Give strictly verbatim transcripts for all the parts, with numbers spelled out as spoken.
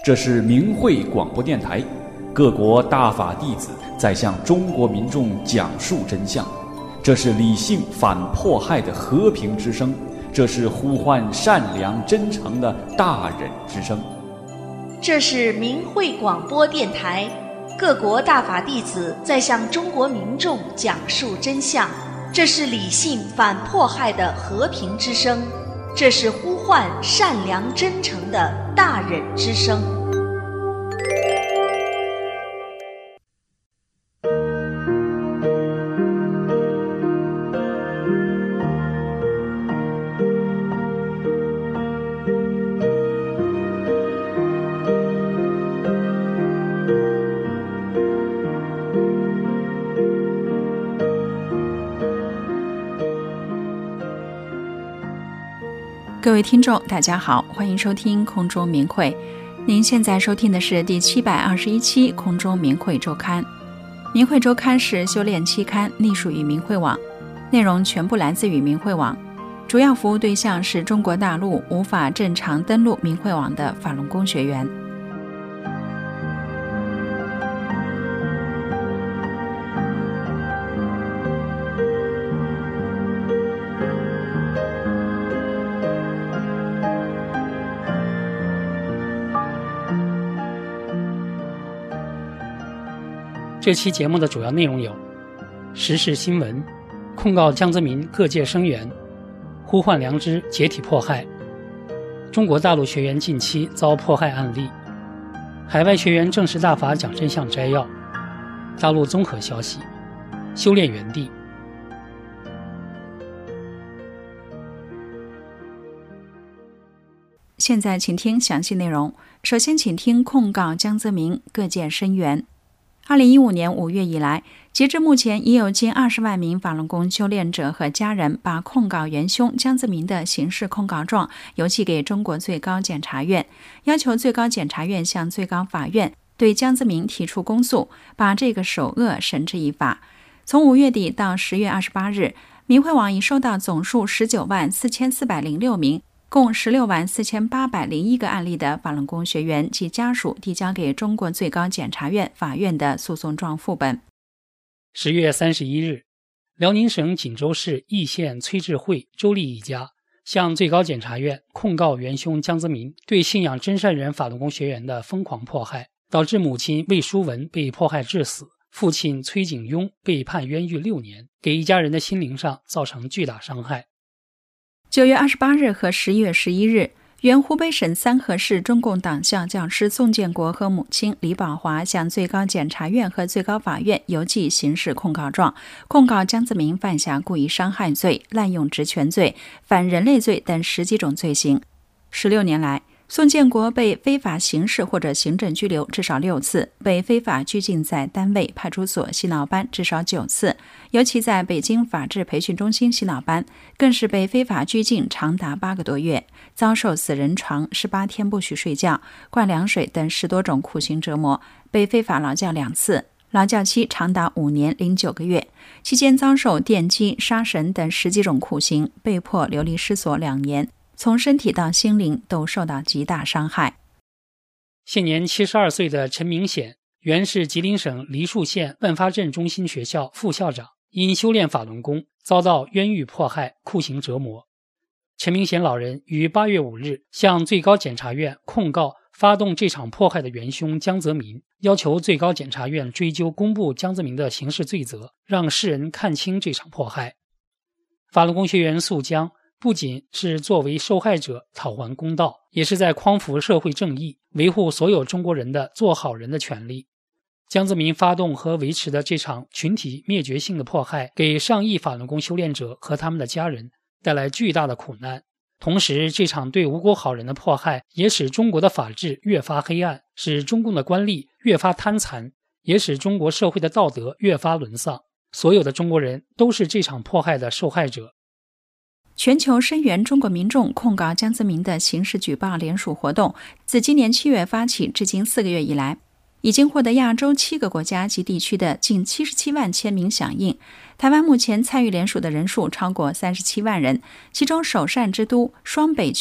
这是明慧广播电台，各国大法弟子在向中国民众讲述真相。这是理性反迫害的和平之声，这是呼唤善良真诚的大忍之声。 这是明慧广播电台，各国大法弟子在向中国民众讲述真相。这是理性反迫害的和平之声，这是呼唤善良真诚的大忍之声。 各位听众大家好，欢迎收听空中明慧。您现在收听的是第七百二十一期空中明慧周刊。明慧周刊是修炼期刊，隶属于明慧网，内容全部来自于明慧网，主要服务对象是中国大陆无法正常登录明慧网的法轮功学员。 这期节目的主要内容有：时事新闻，控告江泽民各界声援，呼唤良知解体迫害，中国大陆学员近期遭迫害案例，海外学员正式大法讲真相摘要，大陆综合消息，修炼园地。 现在请听详细内容。首先请听控告江泽民各界声援。二零一五年五月以来，截至目前，已有近二十万名法轮功修炼者和家人把控告元凶江泽民的刑事控告状邮寄给中国最高检察院，要求最高检察院向最高法院对江泽民提出公诉，把这个首恶绳之以法。从五月底到十月二十八日，明慧网已收到总数十九万四千四百零六名。共十六万四千八百零一个案例的法轮功学员及家属递交给中国最高检察院法院的诉讼状副本。 十月三十一日，辽宁省锦州市义县崔智慧、周丽一家向最高检察院控告元凶江泽民对信仰真善人法轮功学员的疯狂迫害，导致母亲魏淑文被迫害致死，父亲崔景庸被判冤狱六年，给一家人的心灵上造成巨大伤害。 九月二十八日和十一月十一日，原湖北省三河市中共党校教师宋建国和母亲李宝华向最高检察院和最高法院邮寄刑事控告状，控告江泽民犯下故意伤害罪、滥用职权罪、反人类罪等十几种罪行。十六年来，宋建国被非法刑事或者行政拘留至少六次，被非法拘禁在单位、派出所洗脑班至少九次，尤其在北京法治培训中心洗脑班，更是被非法拘禁长达八个多月，遭受死人床、十八天不许睡觉、灌凉水等十多种酷刑折磨，被非法劳教两次，劳教期长达五年零九个月，期间遭受电击、杀神等十几种酷刑，被迫流离失所两年，从身体到心灵都受到极大伤害。 现年七十二岁的陈明显，原是吉林省梨树县万发镇中心学校副校长，因修炼法轮功遭到冤狱迫害、酷刑折磨。陈明显老人于八月五日向最高检察院控告发动这场迫害的元凶江泽民，要求最高检察院追究公布江泽民的刑事罪责，让世人看清这场迫害。法轮功学员诉江不仅是作为受害者讨还公道，也是在匡扶社会正义，维护所有中国人的做好人的权利。江泽民发动和维持的这场群体灭绝性的迫害，给上亿法轮功修炼者和他们的家人带来巨大的苦难。同时，这场对无辜好人的迫害也使中国的法治越发黑暗，使中共的官吏越发贪残，也使中国社会的道德越发沦丧。所有的中国人都是这场迫害的受害者。 全球声援中国民众控告江泽民的刑事举报联署活动，自今年七月发起至今四个月以来，已经获得亚洲七个国家及地区的近七十七万签名响应。台湾目前参与联署的人数超过三十七万人，其中首善之都双北区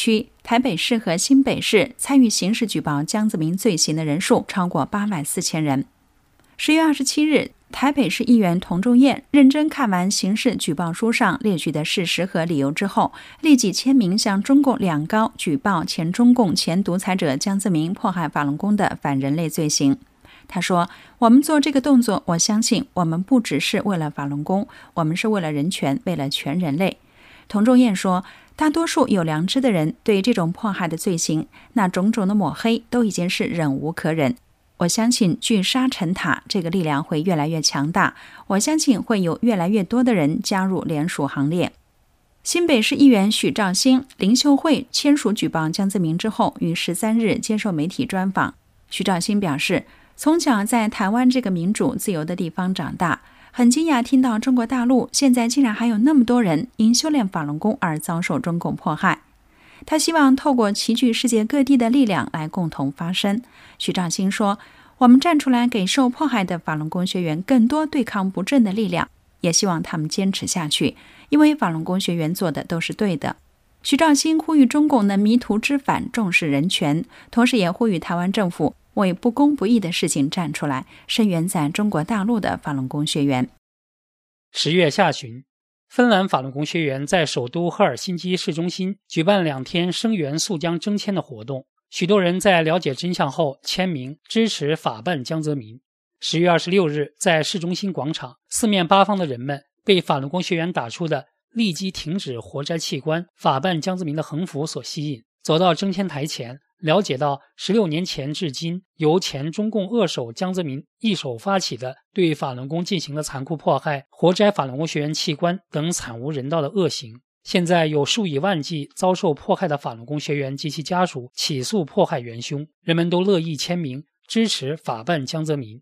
台北市和新北市参与刑事举报江泽民罪行的人数超过八万四千人。十月二十七日，台北市议员童仲彦认真看完刑事举报书上列举的事实和理由之后，立即签名向中共两高举报前中共前独裁者江泽民迫害法轮功的反人类罪行。他说，我们做这个动作，我相信我们不只是为了法轮功，我们是为了人权，为了全人类。童仲彦说，大多数有良知的人对这种迫害的罪行，那种种的抹黑都已经是忍无可忍。我相信聚沙成塔这个力量会越来越强大，我相信会有越来越多的人加入联署行列。新北市议员许兆兴、林秀慧签署举报江泽民之后，于十三日接受媒体专访。许兆兴表示，从小在台湾这个民主自由的地方长大，很惊讶听到中国大陆现在竟然还有那么多人因修炼法轮功而遭受中共迫害。他希望透过齐聚世界各地的力量来共同发声。许兆兴说，我们站出来给受迫害的法轮功学员更多对抗不正的力量，也希望他们坚持下去，因为法轮功学员做的都是对的。许兆兴呼吁中共能迷途知返，重视人权，同时也呼吁台湾政府为不公不义的事情站出来，声援在中国大陆的法轮功学员。 十月下旬，芬兰法轮功学员在首都赫尔辛基市中心举办两天声援肃江征签的活动，许多人在了解真相后签名支持法办江泽民。十月二十六日，在市中心广场，四面八方的人们被法轮功学员打出的立即停止活摘器官法办江泽民的横幅所吸引，走到征签台前，了解到十六年前至今，由前中共恶手江泽民一手发起的对法轮功进行了残酷迫害、活摘法轮功学员器官等惨无人道的恶行。现在有数以万计遭受迫害的法轮功学员及其家属起诉迫害元凶，人们都乐意签名支持法办江泽民。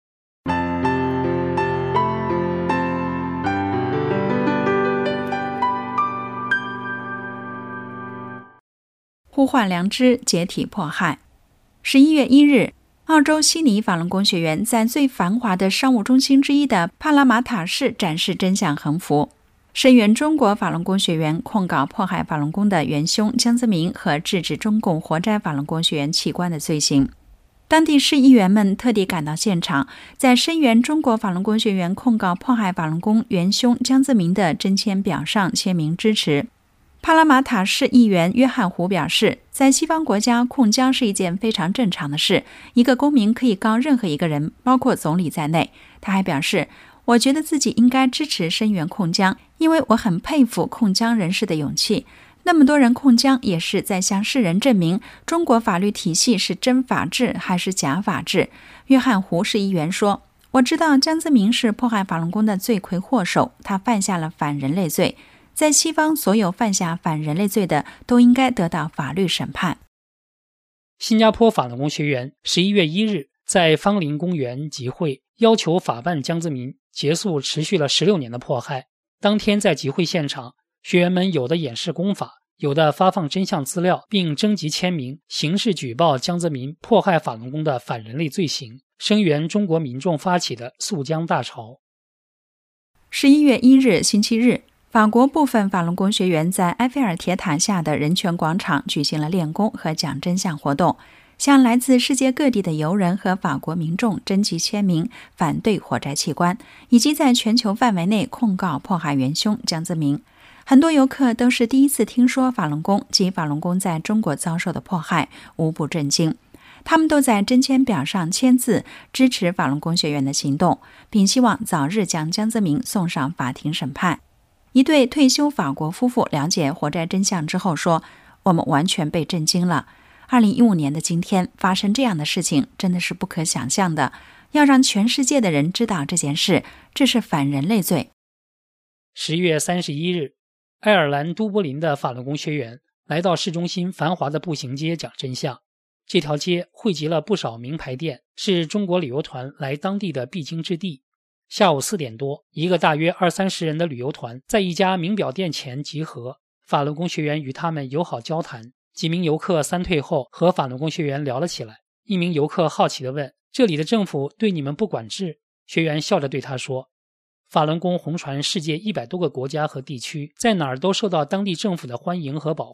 呼唤良知，解体迫害。十一月一日，澳洲悉尼法轮功学员在最繁华的商务中心之一的帕拉马塔市展示真相横幅，声援中国法轮功学员控告迫害法轮功的元凶江泽民和制止中共活摘法轮功学员器官的罪行。当地市议员们特地赶到现场，在声援中国法轮功学员控告迫害法轮功元凶江泽民的真签表上签名支持。帕拉马塔市议员约翰胡表示，在西方国家，控江是一件非常正常的事，一个公民可以告任何一个人，包括总理在内。他还表示，我觉得自己应该支持声援控江，因为我很佩服控江人士的勇气。那么多人控江，也是在向世人证明中国法律体系是真法治还是假法治。约翰胡市议员说，我知道江泽民是迫害法轮功的罪魁祸首，他犯下了反人类罪。在西方，所有犯下反人类罪的都应该得到法律审判。 新加坡法轮功学员十一月一日在芳林公园集会，要求法办江泽民结束持续了十六年的迫害。当天在集会现场，学员们有的演示功法，有的发放真相资料，并征集签名，刑事举报江泽民迫害法轮功的反人类罪行，声援中国民众发起的肃江大潮。 十一月一日星期日，法国部分法轮功学员在埃菲尔铁塔下的人权广场举行了练功和讲真相活动，向来自世界各地的游人和法国民众征集签名，反对活摘器官，以及在全球范围内控告迫害元凶江泽民。很多游客都是第一次听说法轮功及法轮功在中国遭受的迫害，无不震惊。他们都在真签表上签字，支持法轮功学员的行动，并希望早日将江泽民送上法庭审判。一对退休法国夫妇了解活摘真相之后说，我们完全被震惊了。二零一五年的今天发生这样的事情真的是不可想象的，要让全世界的人知道这件事，这是反人类罪。 十月三十一日，爱尔兰都柏林的法轮功学员来到市中心繁华的步行街讲真相。这条街汇集了不少名牌店，是中国旅游团来当地的必经之地。下午四点多，一个大约二三十人的旅游团在一家名表店前集合，法轮功学员与他们友好交谈。几名游客三退后，和法轮功学员聊了起来。一名游客好奇地问，这里的政府对你们不管制？学员笑着对他说，法轮功红传世界一百多个国家和地区，在哪儿都受到当地政府的欢迎和保护，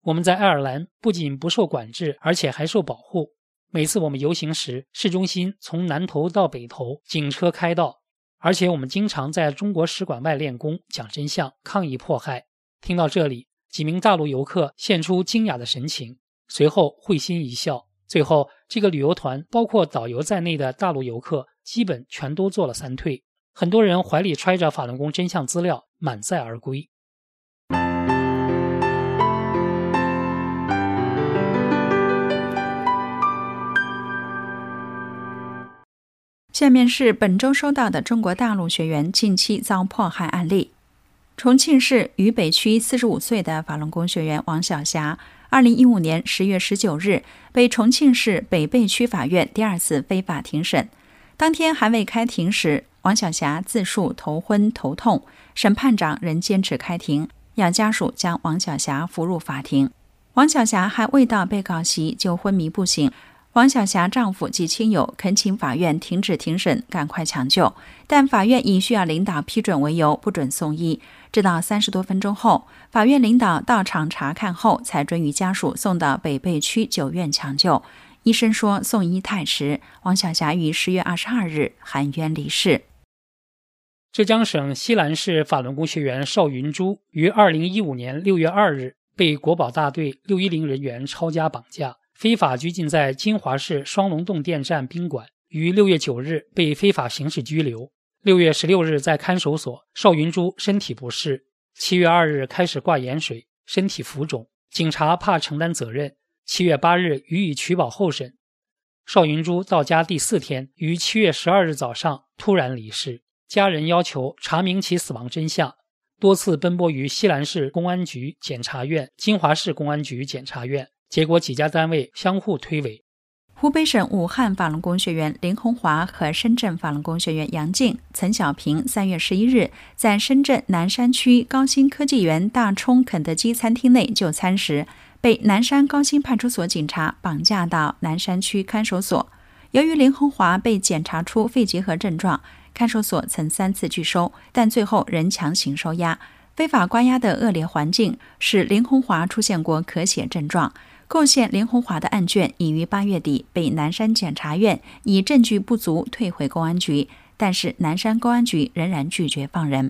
我们在爱尔兰不仅不受管制，而且还受保护。每次我们游行时，市中心从南头到北头，警车开道。而且我们经常在中国使馆外练功，讲真相，抗议迫害。听到这里，几名大陆游客现出惊讶的神情，随后会心一笑。最后，这个旅游团包括导游在内的大陆游客基本全都做了三退，很多人怀里揣着法轮功真相资料满载而归。 下面是本周收到的中国大陆学员近期遭迫害案例。重庆市渝北区四十五岁的法轮功学员王晓霞，二零一五年十月十九日被重庆市北碚区法院第二次非法庭审。当天还未开庭时，王晓霞自述头昏头痛，审判长仍坚持开庭，要家属将王晓霞扶入法庭。王晓霞还未到被告席就昏迷不醒。王晓霞丈夫及亲友恳请法院停止庭审，赶快抢救，但法院以需要领导批准为由不准送医。直到三十多分钟后，法院领导到场查看后，才准予家属送到北碚区九院抢救。医生说送医太迟，王晓霞于十月二十二日含冤离世。 浙江省西兰市法轮功学员邵云珠于二零一五年六月二日被国保大队六一零人员抄家绑架，非法拘禁在金华市双龙洞店站宾馆，于六月九日被非法刑事拘留。六月十六日在看守所，邵云珠身体不适。七月二日开始挂盐水，身体浮肿，警察怕承担责任，七月八日予以取保候审。邵云珠到家第四天，于七月十二日早上突然离世，家人要求查明其死亡真相，多次奔波于西兰市公安局检察院、金华市公安局检察院，结果几家单位相互推诿。 湖北省武汉法轮功学员林红华和深圳法轮功学员杨静、岑小平三月十一日在深圳南山区高新科技园大冲肯德基餐厅内就餐时，被南山高新派出所警察绑架到南山区看守所。由于林红华被检查出肺结核症状，看守所曾三次拒收，但最后仍强行收押。非法关押的恶劣环境使林红华出现过咳血症状。构陷林红华的案卷已于八月底被南山检察院以证据不足退回公安局，但是南山公安局仍然拒绝放人。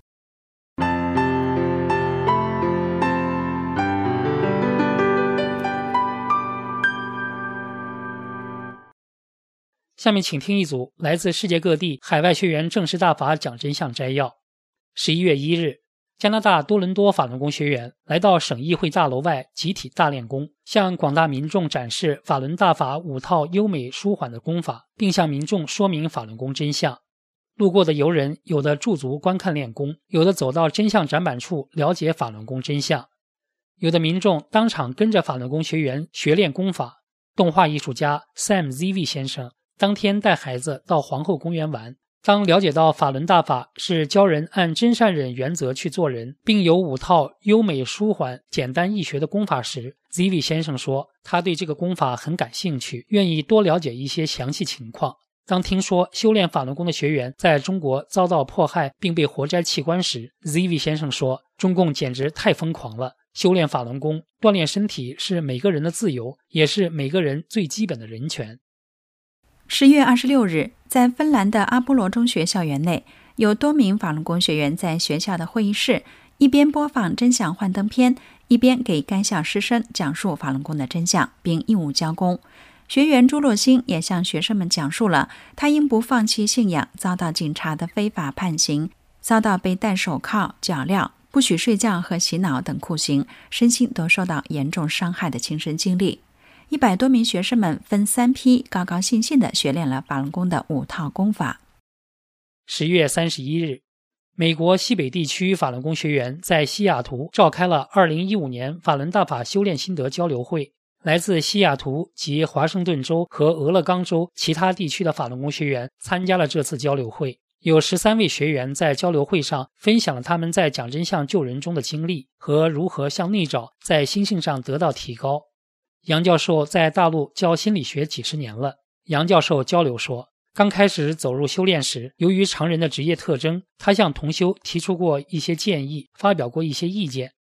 下面请听一组来自世界各地海外学员正式大法讲真相摘要。十一月一日，加拿大多伦多法轮功学员来到省议会大楼外集体大练功，向广大民众展示法轮大法五套优美舒缓的功法，并向民众说明法轮功真相。路过的游人有的驻足观看练功，有的走到真相展板处了解法轮功真相，有的民众当场跟着法轮功学员学练功法。动画艺术家 Sam Zivi 先生当天带孩子到皇后公园玩，当了解到法轮大法是教人按真善忍原则去做人，并有五套优美舒缓、简单易学的功法时， Zivi 先生说他对这个功法很感兴趣，愿意多了解一些详细情况。当听说修炼法轮功的学员在中国遭到迫害并被活摘器官时， Zivi 先生说中共简直太疯狂了，修炼法轮功锻炼身体是每个人的自由，也是每个人最基本的人权。 十月二十六日，在芬兰的阿波罗中学校园内，有多名法轮功学员在学校的会议室一边播放真相幻灯片，一边给该校师生讲述法轮功的真相，并义务交功。学员朱洛星也向学生们讲述了他因不放弃信仰遭到警察的非法判刑，遭到被戴手铐、脚镣、不许睡觉和洗脑等酷刑，身心都受到严重伤害的亲身经历。一百多名学生们分三批高高兴兴地学练了法轮功的五套功法。 十月三十一日，美国西北地区法轮功学员在西雅图召开了二零一五年法轮大法修炼心得交流会。来自西雅图及华盛顿州和俄勒冈州其他地区的法轮功学员参加了这次交流会。有十三位学员在交流会上分享了他们在讲真相救人中的经历和如何向内找，在心性上得到提高。杨教授在大陆教心理学几十年了。杨教授交流说，刚开始走入修炼时，由于常人的职业特征，他向同修提出过一些建议，发表过一些意见。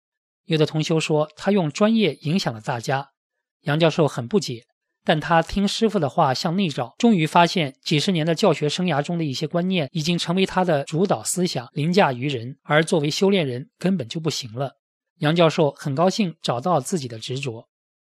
有的同修说他用专业影响了大家，杨教授很不解，但他听师父的话向内找，终于发现几十年的教学生涯中的一些观念已经成为他的主导思想，凌驾于人，而作为修炼人根本就不行了。杨教授很高兴找到自己的执着。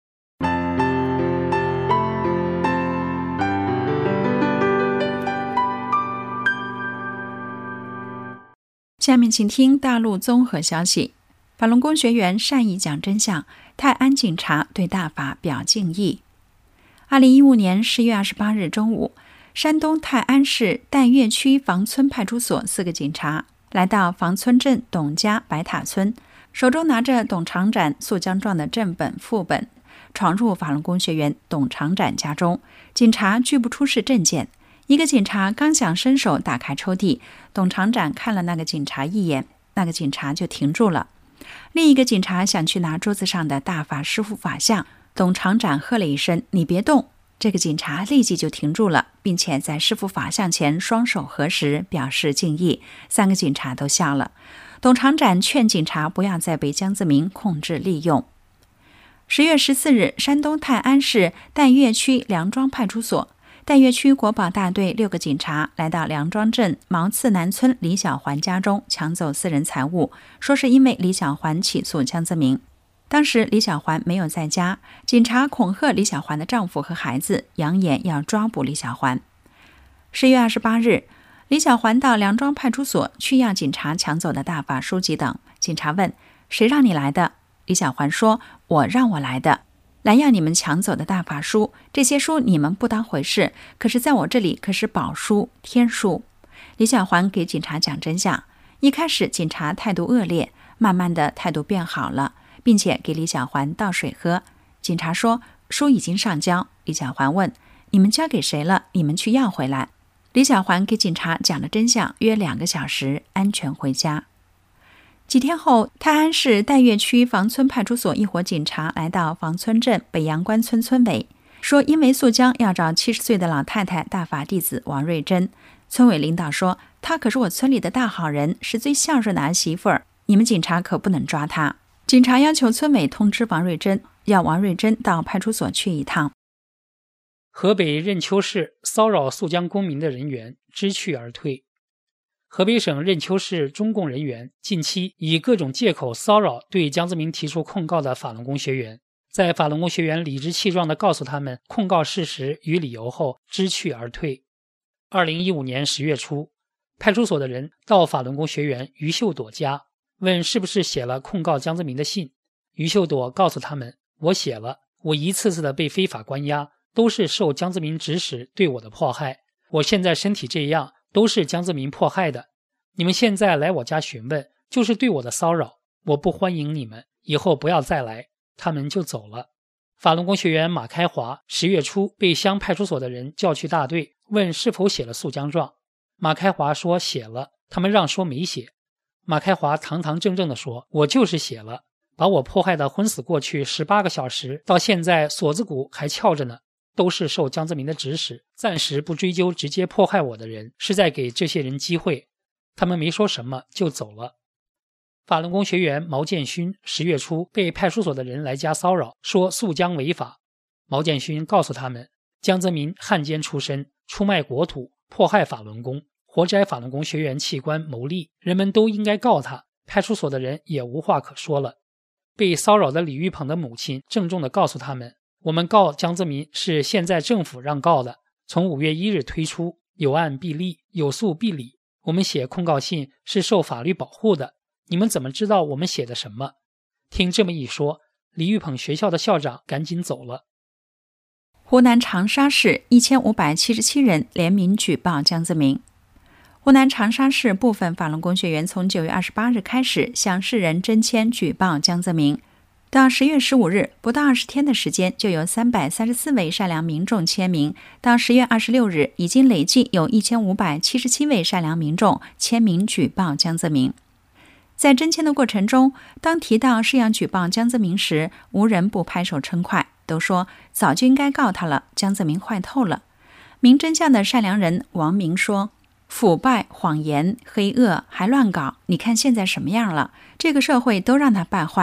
下面请听大陆综合消息。法轮功学员善意讲真相，泰安警察对大法表敬意。二零一五年十月二十八日中午，山东泰安市岱岳区房村派出所四个警察来到房村镇董家白塔村，手中拿着董长展诉将状的正本副本，闯入法轮功学员董长展家中。警察拒不出示证件，一个警察刚想伸手打开抽屉，董长展看了那个警察一眼，那个警察就停住了。另一个警察想去拿桌子上的大法师父法像，董长展喝了一声你别动，这个警察立即就停住了，并且在师父法像前双手合十表示敬意。三个警察都笑了。董长展劝警察不要再被江泽民控制利用。十月十四日，山东泰安市岱岳区梁庄派出所，岱岳区国保大队六个警察来到梁庄镇毛次南村李小环家中抢走私人财物，说是因为李小环起诉江泽民。当时李小环没有在家，警察恐吓李小环的丈夫和孩子，扬言要抓捕李小环。十月二十八日，李小环到梁庄派出所去要警察抢走的大法书籍等。警察问谁让你来的？李小环说我让我来的，来要你们抢走的大法书，这些书你们不当回事，可是在我这里可是宝书天书。李小环给警察讲真相，一开始警察态度恶劣，慢慢的态度变好了，并且给李小环倒水喝。警察说书已经上交。李小环问你们交给谁了？你们去要回来。李小环给警察讲了真相，约两个小时安全回家。几天后，泰安市岱岳区房村派出所一伙警察来到房村镇北阳关村村委，说因为诉江要找七十岁的老太太大法弟子王瑞珍。村委领导说她可是我村里的大好人，是最孝顺的儿媳妇儿，你们警察可不能抓她。警察要求村委通知王瑞珍，要王瑞珍到派出所去一趟。 河北任丘市骚扰诉江公民的人员知趣而退。河北省任丘市中共人员近期以各种借口骚扰对江泽民提出控告的法轮功学员，在法轮功学员理直气壮地告诉他们控告事实与理由后知趣而退。二零一五年十月初，派出所的人到法轮功学员于秀朵家，问是不是写了控告江泽民的信。于秀朵告诉他们，我写了，我一次次的被非法关押，都是受江泽民指使对我的迫害，我现在身体这样都是江泽民迫害的，你们现在来我家询问就是对我的骚扰，我不欢迎你们，以后不要再来。他们就走了。法轮功学员马开华十月初被乡派出所的人叫去大队，问是否写了诉江状。马开华说写了，他们让说没写。马开华堂堂正正地说，我就是写了，把我迫害的昏死过去十八个小时，到现在锁子骨还翘着呢，都是受江泽民的指使，暂时不追究直接迫害我的人，是在给这些人机会。他们没说什么就走了。法轮功学员毛建勋十月初被派出所的人来家骚扰，说诉江违法。毛建勋告诉他们，江泽民汉奸出身，出卖国土，迫害法轮功，活摘法轮功学员器官牟利，人们都应该告他。派出所的人也无话可说了。被骚扰的李玉鹏的母亲郑重地告诉他们，我们告江泽民是现在政府让告的，从五月一日推出，有案必立，有诉必理，我们写控告信是受法律保护的，你们怎么知道我们写的什么？听这么一说，李玉鹏学校的校长赶紧走了。 湖南长沙市一千五百七十七人联名举报江泽民。湖南长沙市部分法轮功学员从九月二十八日开始向市人征签举报江泽民，到十月十五日，不到二十天的时间，就有三百三十四位善良民众签名。到十月二十六日，已经累计有一千五百七十七位善良民众签名举报江泽民。在征签的过程中，当提到是要举报江泽民时，无人不拍手称快，都说早就应该告他了，江泽民坏透了。明真相的善良人王明说，腐败、谎言、黑恶还乱搞，你看现在什么样了？这个社会都让他败坏了。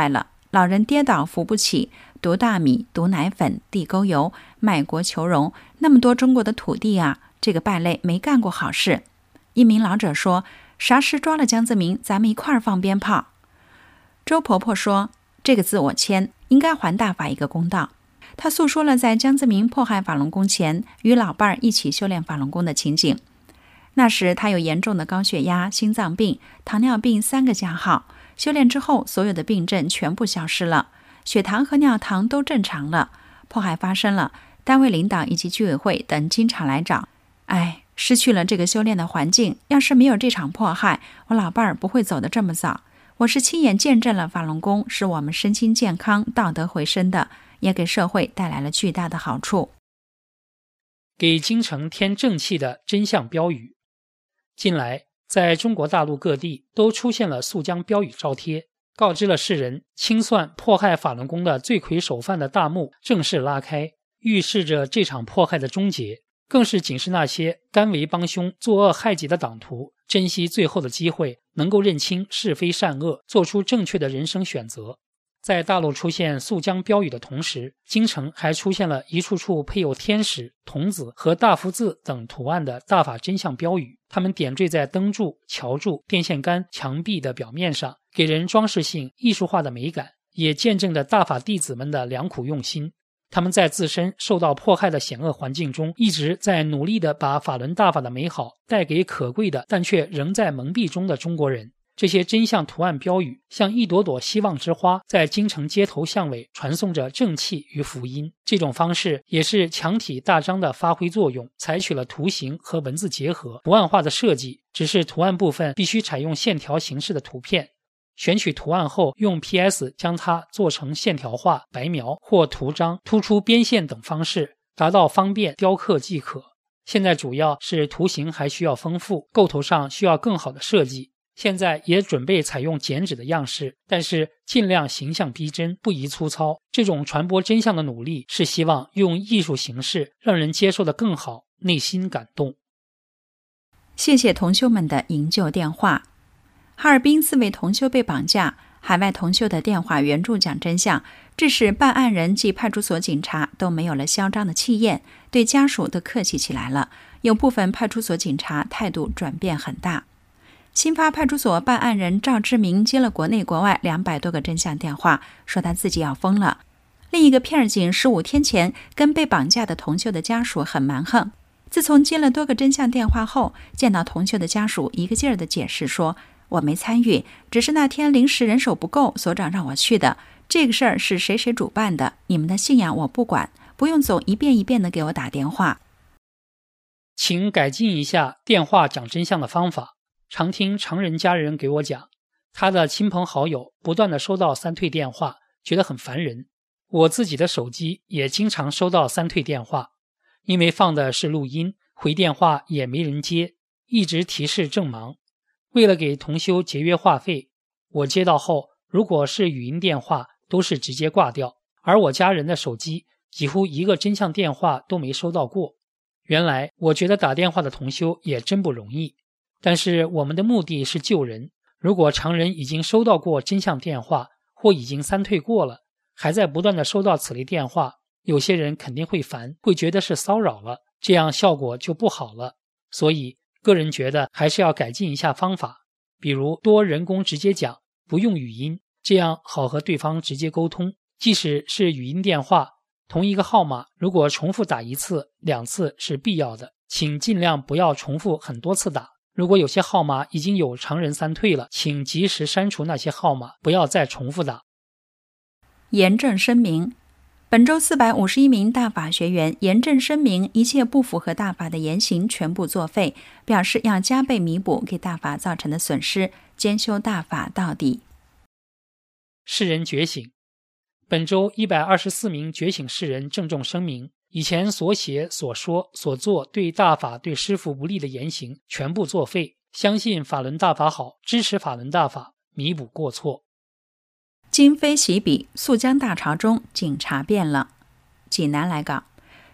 老人跌倒扶不起，毒大米、毒奶粉、地沟油、卖国求荣，那么多中国的土地啊，这个败类没干过好事。一名老者说，啥时抓了江泽民，咱们一块儿放鞭炮。周婆婆说，这个字我签，应该还大法一个公道。她诉说了在江泽民迫害法轮功前与老伴儿一起修炼法轮功的情景。那时她有严重的高血压、心脏病、糖尿病三个加号，修炼之后所有的病症全部消失了，血糖和尿糖都正常了。迫害发生了，单位领导以及居委会等经常来找，哎，失去了这个修炼的环境，要是没有这场迫害，我老伴儿不会走得这么早。我是亲眼见证了法轮功使我们身心健康、道德回升的，也给社会带来了巨大的好处。 给京城添正气的真相标语。近来，在中国大陆各地都出现了肃江标语招贴，告知了世人清算迫害法轮功的罪魁首犯的大幕正式拉开，预示着这场迫害的终结，更是警示那些甘为帮凶、作恶害己的党徒珍惜最后的机会，能够认清是非善恶，做出正确的人生选择。在大陆出现肃江标语的同时，京城还出现了一处处配有天使、童子和大福字等图案的大法真相标语，它们点缀在灯柱、桥柱、电线杆、墙壁的表面上，给人装饰性、艺术化的美感，也见证着大法弟子们的良苦用心。他们在自身受到迫害的险恶环境中，一直在努力地把法轮大法的美好带给可贵的但却仍在蒙蔽中的中国人。这些真相图案标语像一朵朵希望之花，在京城街头巷尾传送着正气与福音。这种方式也是强体大章的发挥作用，采取了图形和文字结合、图案化的设计，只是图案部分必须采用线条形式的图片。选取图案后，用 P S 将它做成线条画、白描或图章、突出边线等方式，达到方便雕刻即可。现在主要是图形还需要丰富，构图上需要更好的设计。现在也准备采用剪纸的样式，但是尽量形象逼真，不宜粗糙。这种传播真相的努力是希望用艺术形式让人接受得更好，内心感动。 谢谢同修们的营救电话。哈尔滨四位同修被绑架，海外同修的电话援助讲真相，致使办案人及派出所警察都没有了嚣张的气焰，对家属都客气起来了。有部分派出所警察态度转变很大。新发派出所办案人赵志明接了国内国外两百多个真相电话，说他自己要疯了。另一个片警十五天前跟被绑架的同修的家属很蛮横，自从接了多个真相电话后，见到同修的家属一个劲儿的解释说，我没参与，只是那天临时人手不够，所长让我去的，这个事儿是谁谁主办的，你们的信仰我不管，不用总一遍一遍的给我打电话。 请改进一下电话讲真相的方法。常听常人家人给我讲，他的亲朋好友不断的收到三退电话，觉得很烦人。我自己的手机也经常收到三退电话，因为放的是录音，回电话也没人接，一直提示正忙。为了给同修节约话费，我接到后，如果是语音电话都是直接挂掉，而我家人的手机几乎一个真相电话都没收到过。原来我觉得打电话的同修也真不容易。但是我们的目的是救人，如果常人已经收到过真相电话，或已经三退过了，还在不断的收到此类电话，有些人肯定会烦，会觉得是骚扰了，这样效果就不好了。所以个人觉得还是要改进一下方法，比如多人工直接讲，不用语音，这样好和对方直接沟通。即使是语音电话，同一个号码如果重复打一次、两次是必要的，请尽量不要重复很多次打。如果有些号码已经有常人三退了，请及时删除那些号码，不要再重复打。 严正声明，本周四百五十一名大法学员严正声明，一切不符合大法的言行全部作废，表示要加倍弥补给大法造成的损失，兼修大法到底。 世人觉醒，本周一百二十四名觉醒世人郑重声明，以前所写所说所做对大法对师父不利的言行全部作废，相信法轮大法好，支持法轮大法，弥补过错。今非昔比，肃江大潮中警察变了。济南来稿，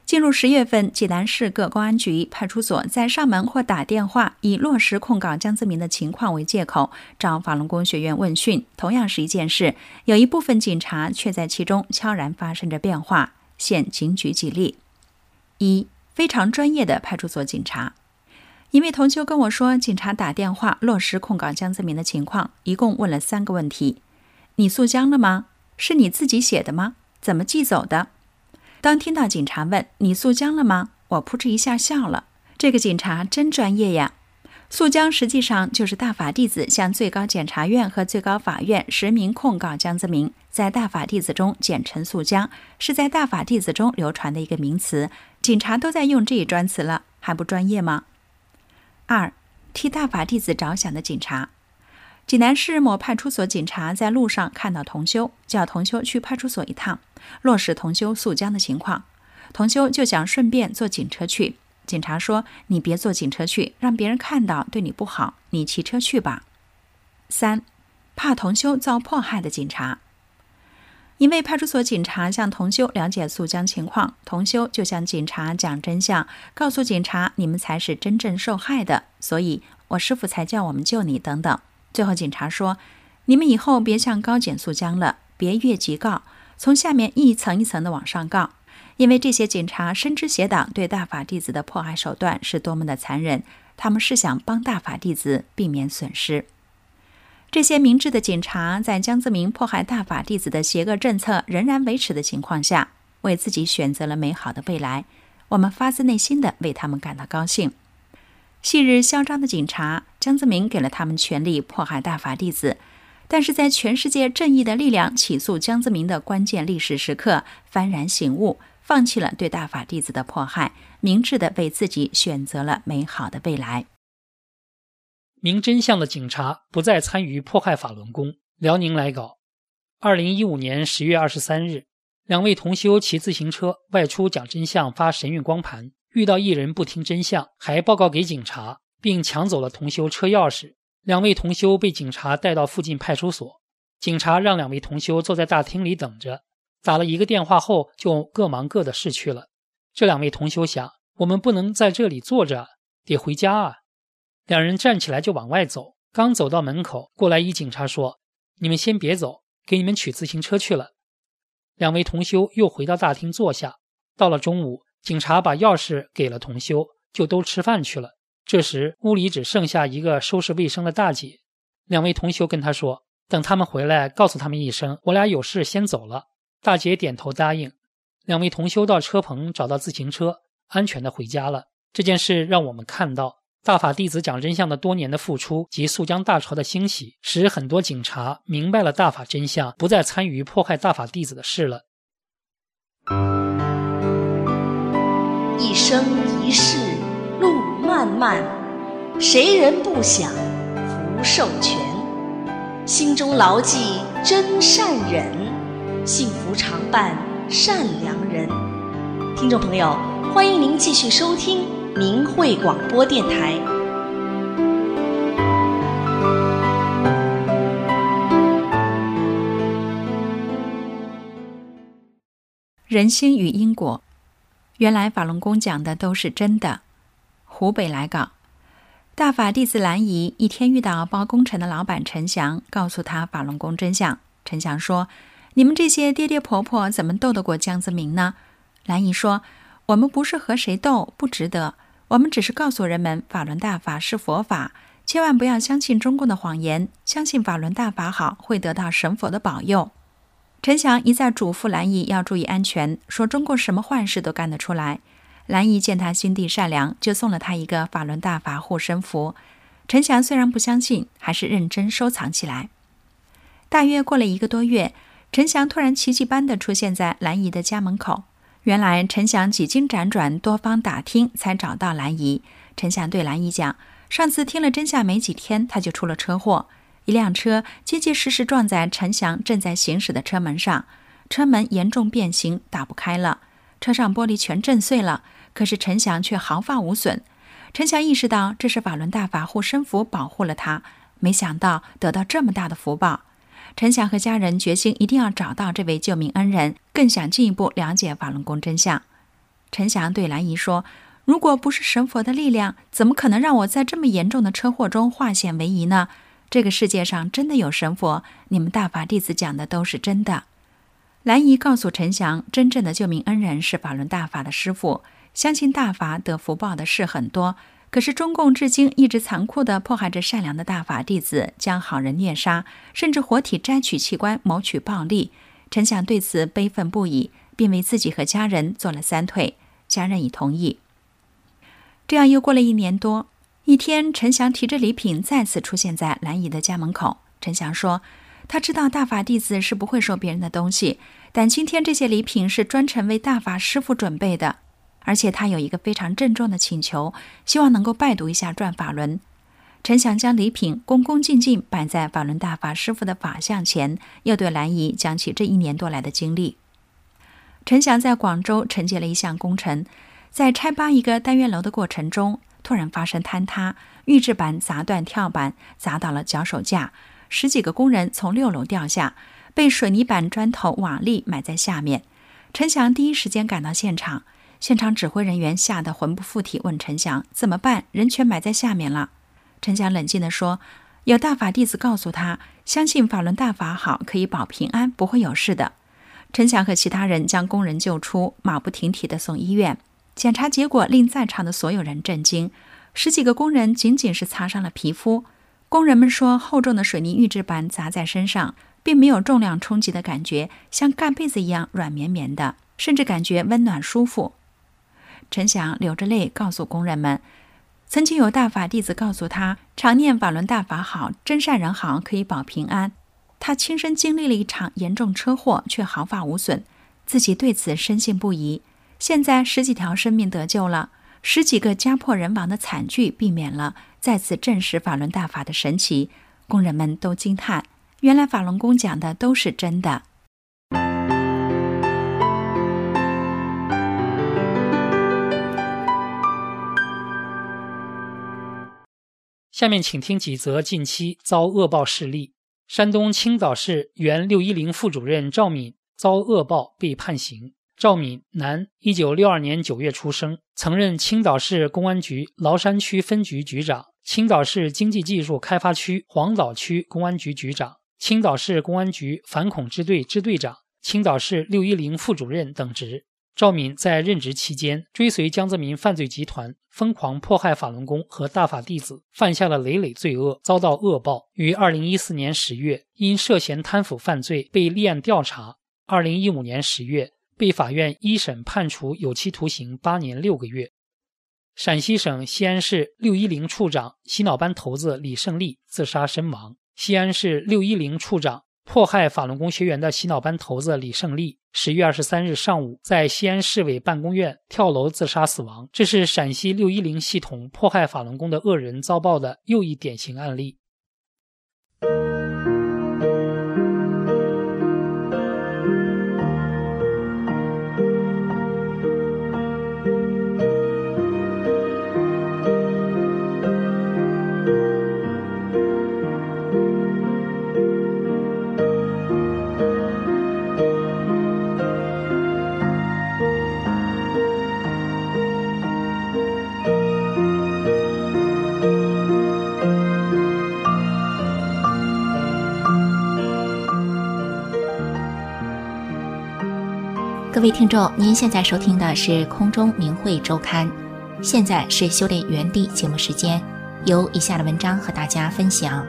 进入十月份，济南市各公安局、派出所在上门或打电话，以落实控告江泽民的情况为借口，找法轮功学员问讯。同样是一件事，有一部分警察却在其中悄然发生着变化。现警举几例：一、非常专业的派出所警察。一位同修跟我说，警察打电话落实控告江泽民的情况，一共问了三个问题：你诉江了吗？是你自己写的吗？怎么寄走的？当听到警察问你诉江了吗，我扑哧一下笑了。这个警察真专业呀！诉江实际上就是大法弟子向最高检察院和最高法院实名控告江泽民，在大法弟子中简称诉江，是在大法弟子中流传的一个名词。警察都在用这一专词了，还不专业吗？二、替大法弟子着想的警察。济南市某派出所警察在路上看到同修，叫同修去派出所一趟，落实同修诉江的情况。同修就想顺便坐警车去，警察说你别坐警车去，让别人看到对你不好，你骑车去吧。三、怕同修遭迫害的警察。一位派出所警察向同修了解诉江情况，同修就向警察讲真相，告诉警察你们才是真正受害的，所以我师父才叫我们救你等等。最后警察说，你们以后别向高检诉江了，别越级告，从下面一层一层的往上告，因为这些警察深知邪党对大法弟子的迫害手段是多么的残忍，他们是想帮大法弟子避免损失。这些明智的警察在江泽民迫害大法弟子的邪恶政策仍然维持的情况下，为自己选择了美好的未来，我们发自内心的为他们感到高兴。昔日嚣张的警察，江泽民给了他们权力迫害大法弟子，但是在全世界正义的力量起诉江泽民的关键历史时刻，幡然醒悟，放弃了对大法弟子的迫害，明智地为自己选择了美好的未来。 明真相的警察不再参与迫害法轮功。辽宁来稿，二零一五年十月二十三日，两位同修骑自行车外出讲真相发神韵光盘，遇到一人不听真相，还报告给警察，并抢走了同修车钥匙。两位同修被警察带到附近派出所，警察让两位同修坐在大厅里等着，打了一个电话后就各忙各的事去了。这两位同修想，我们不能在这里坐着，得回家啊。两人站起来就往外走，刚走到门口，过来一警察说，你们先别走，给你们取自行车去了。两位同修又回到大厅坐下，到了中午，警察把钥匙给了同修，就都吃饭去了。这时屋里只剩下一个收拾卫生的大姐，两位同修跟她说，等他们回来告诉他们一声，我俩有事先走了。大姐点头答应。两位同修到车棚找到自行车，安全的回家了。这件事让我们看到大法弟子讲真相的多年的付出及诉江大潮的兴起，使很多警察明白了大法真相，不再参与迫害大法弟子的事了。 一生一世路漫漫，谁人不想福寿全？心中牢记真善忍，幸福常伴善良人。听众朋友，欢迎您继续收听明慧广播电台。 人心与因果，原来法轮功讲的都是真的。湖北来稿，大法弟子兰姨一天遇到包工程的老板陈翔，告诉他法轮功真相。陈翔说，你们这些爹爹婆婆怎么斗得过江泽民呢？兰姨说，我们不是和谁斗，不值得，我们只是告诉人们法轮大法是佛法，千万不要相信中共的谎言，相信法轮大法好，会得到神佛的保佑。陈翔一再嘱咐兰姨要注意安全，说中共什么坏事都干得出来。兰姨见他心地善良，就送了他一个法轮大法护身符。陈翔虽然不相信，还是认真收藏起来。大约过了一个多月，陈翔突然奇迹般地出现在兰姨的家门口。原来陈翔几经辗转，多方打听，才找到兰姨。陈翔对兰姨讲，上次听了真相没几天，他就出了车祸，一辆车结结实实撞在陈翔正在行驶的车门上，车门严重变形，打不开了，车上玻璃全震碎了，可是陈翔却毫发无损。陈翔意识到这是法轮大法护身符保护了他，没想到得到这么大的福报。陈翔和家人决心一定要找到这位救命恩人，更想进一步了解法轮功真相。 陈翔对兰姨说，如果不是神佛的力量，怎么可能让我在这么严重的车祸中化险为夷呢？这个世界上真的有神佛，你们大法弟子讲的都是真的。兰姨告诉陈翔，真正的救命恩人是法轮大法的师父，相信大法得福报的事很多，可是中共至今一直残酷地迫害着善良的大法弟子，将好人虐杀，甚至活体摘取器官谋取暴利。陈翔对此悲愤不已，并为自己和家人做了三退，家人已同意。这样又过了一年多，一天，陈翔提着礼品再次出现在兰姨的家门口。陈翔说，他知道大法弟子是不会收别人的东西，但今天这些礼品是专程为大法师父准备的，而且他有一个非常郑重的请求，希望能够拜读一下转法轮。陈翔将礼品恭恭敬敬摆在法轮大法师父的法像前，又对兰姨讲起这一年多来的经历。陈翔在广州承接了一项工程，在拆扒一个单元楼的过程中，突然发生坍塌，预制板砸断跳板，砸倒了脚手架，十几个工人从六楼掉下，被水泥板、砖头、瓦砾埋在下面。陈翔第一时间赶到现场，现场指挥人员吓得魂不附体，问陈翔怎么办，人全埋在下面了。陈翔冷静地说，有大法弟子告诉他，相信法轮大法好，可以保平安，不会有事的。陈翔和其他人将工人救出，马不停蹄地送医院。检查结果令在场的所有人震惊，十几个工人仅仅是擦伤了皮肤。工人们说，厚重的水泥预制板砸在身上，并没有重量冲击的感觉，像盖被子一样软绵绵的，甚至感觉温暖舒服。陈翔流着泪告诉工人们，曾经有大法弟子告诉他，常念法轮大法好，真善人好，可以保平安。他亲身经历了一场严重车祸，却毫发无损，自己对此深信不疑。现在十几条生命得救了，十几个家破人亡的惨剧避免了，再次证实法轮大法的神奇。工人们都惊叹，原来法轮功讲的都是真的。 下面请听几则近期遭恶报事例。山东青岛市原六一零副主任赵敏遭恶报被判刑。赵敏，男，一九六二年九月出生，曾任青岛市公安局崂山区分局局长、青岛市经济技术开发区黄岛区公安局局长、青岛市公安局反恐支队支队长、青岛市六一零副主任等职。赵敏在任职期间，追随江泽民犯罪集团，疯狂迫害法轮功和大法弟子，犯下了累累罪恶，遭到恶报。于二零一四年十月，因涉嫌贪腐犯罪被立案调查。二零一五年十月，被法院一审判处有期徒刑八年六个月。陕西省西安市六一零处长洗脑班头子李胜利自杀身亡。西安市六一零处长迫害法轮功学员的洗脑班头子李胜利十月二十三日上午在西安市委办公院跳楼自杀死亡，这是陕西六一零系统迫害法轮功的恶人遭报的又一典型案例。 各位听众，您现在收听的是空中明慧周刊，现在是修炼原地节目时间，由以下的文章和大家分享。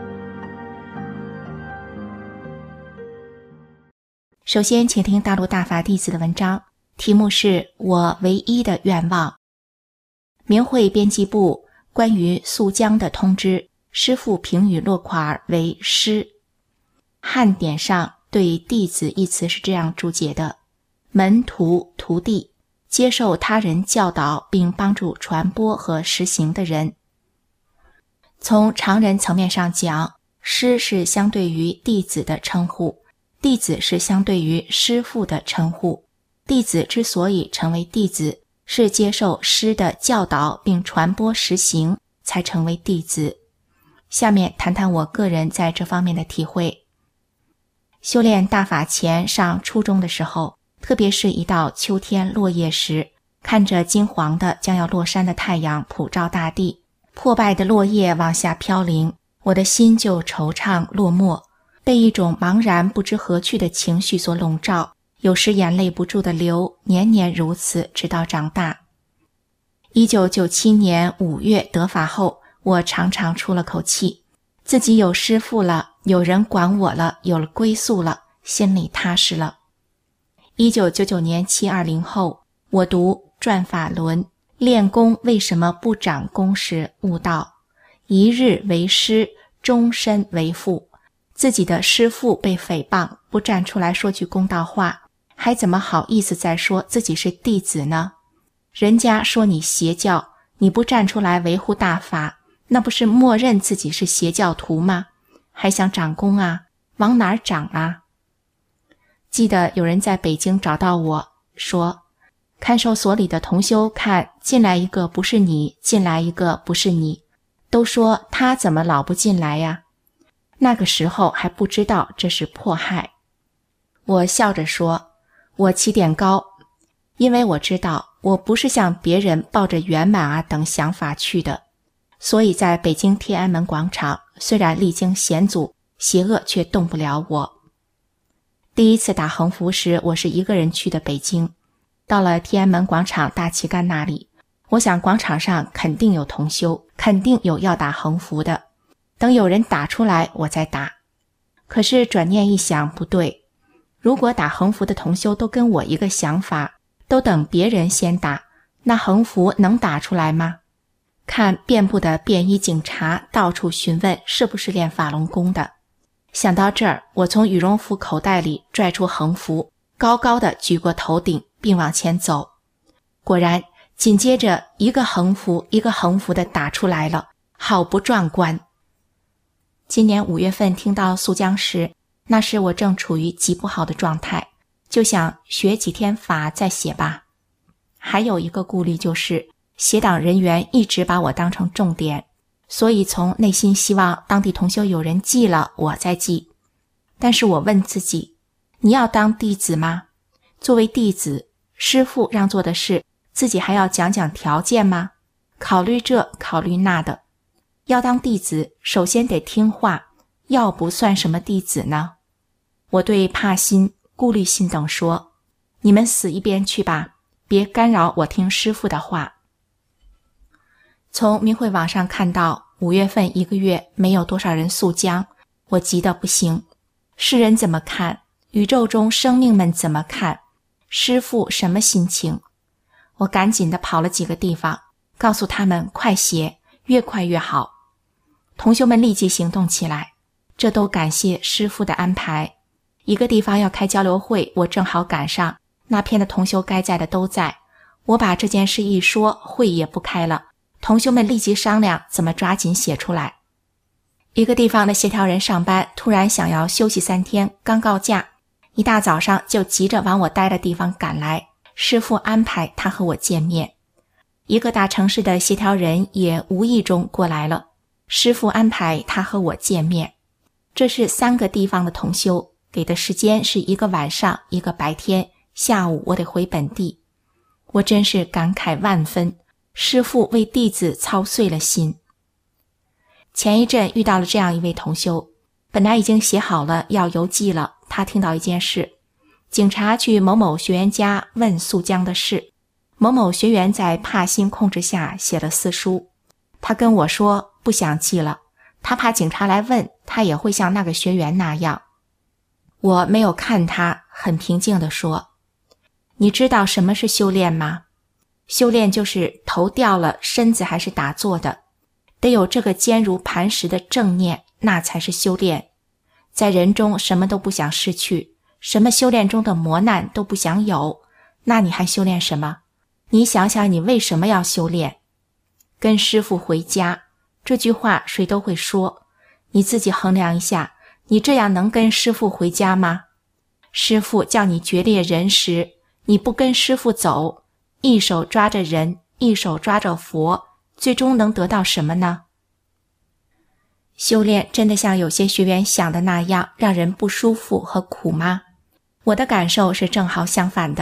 首先请听大陆大法弟子的文章，题目是我唯一的愿望。明慧编辑部关于溯江的通知，师父评语落款为师。汉典上对弟子一词是这样注解的：门徒、徒弟，接受他人教导并帮助传播和实行的人。从常人层面上讲，师是相对于弟子的称呼，弟子是相对于师父的称呼。弟子之所以成为弟子，是接受师的教导并传播实行，才成为弟子。下面谈谈我个人在这方面的体会。修炼大法前上初中的时候，特别是一到秋天落叶时， 看着金黄的将要落山的太阳普照大地，破败的落叶往下飘零，我的心就惆怅落寞，被一种茫然不知何去的情绪所笼罩，有时眼泪不住地流，年年如此，直到长大。一九九七年五月得法后，我长长出了口气，自己有师父了，有人管我了，有了归宿了，心里踏实了。一九九九年七二零后，我读转法轮，练功为什么不长功时悟道，一日为师，终身为父。自己的师父被诽谤，不站出来说句公道话，还怎么好意思再说自己是弟子呢？人家说你邪教，你不站出来维护大法，那不是默认自己是邪教徒吗？还想长功啊？往哪儿长啊？记得有人在北京找到我，说看守所里的同修看进来一个不是你，进来一个不是你，都说他怎么老不进来呀？那个时候还不知道这是迫害。我笑着说，我起点高，因为我知道我不是像别人抱着圆满啊等想法去的，所以在北京天安门广场，虽然历经险阻，邪恶却动不了我。第一次打横幅时，我是一个人去的北京，到了天安门广场大旗杆那里，我想广场上肯定有同修，肯定有要打横幅的，等有人打出来我再打。可是转念一想，不对，如果打横幅的同修都跟我一个想法，都等别人先打，那横幅能打出来吗？看遍布的便衣警察到处询问是不是练法轮功的。想到这儿，我从羽绒服口袋里拽出横幅，高高的举过头顶，并往前走。果然，紧接着一个横幅一个横幅的打出来了，好不壮观。今年五月份听到肃江时，那时我正处于极不好的状态，就想学几天法再写吧。还有一个顾虑就是，协党人员一直把我当成重点，所以从内心希望当地同修有人记了，我再记。但是我问自己，你要当弟子吗？作为弟子，师父让做的事，自己还要讲讲条件吗？考虑这考虑那的。要当弟子，首先得听话，要不算什么弟子呢？我对怕心、顾虑心等说，你们死一边去吧，别干扰我听师父的话。从明慧网上看到五月份一个月没有多少人肃江，我急得不行。世人怎么看？宇宙中生命们怎么看？师父什么心情？我赶紧地跑了几个地方，告诉他们快写，越快越好。同修们立即行动起来，这都感谢师父的安排。一个地方要开交流会，我正好赶上，那片的同修该在的都在。我把这件事一说，会也不开了，同修们立即商量怎么抓紧写出来。一个地方的协调人上班，突然想要休息三天，刚告假，一大早上就急着往我待的地方赶来，师父安排他和我见面。一个大城市的协调人也无意中过来了，师父安排他和我见面。这是三个地方的同修，给的时间是一个晚上一个白天，下午我得回本地。我真是感慨万分，师父为弟子操碎了心。前一阵遇到了这样一位同修，本来已经写好了要邮寄了，他听到一件事，警察去某某学员家问肃江的事，某某学员在怕心控制下写了私书，他跟我说不想寄了，他怕警察来问，他也会像那个学员那样。我没有看他，很平静地说，你知道什么是修炼吗？修炼就是头掉了，身子还是打坐的，得有这个坚如磐石的正念，那才是修炼。在人中什么都不想失去，什么修炼中的磨难都不想有，那你还修炼什么？你想想你为什么要修炼？跟师父回家，这句话谁都会说，你自己衡量一下，你这样能跟师父回家吗？师父叫你决裂人时，你不跟师父走，一手抓着人，一手抓着佛，最终能得到什么呢？修炼真的像有些学员想的那样让人不舒服和苦吗？我的感受是正好相反的，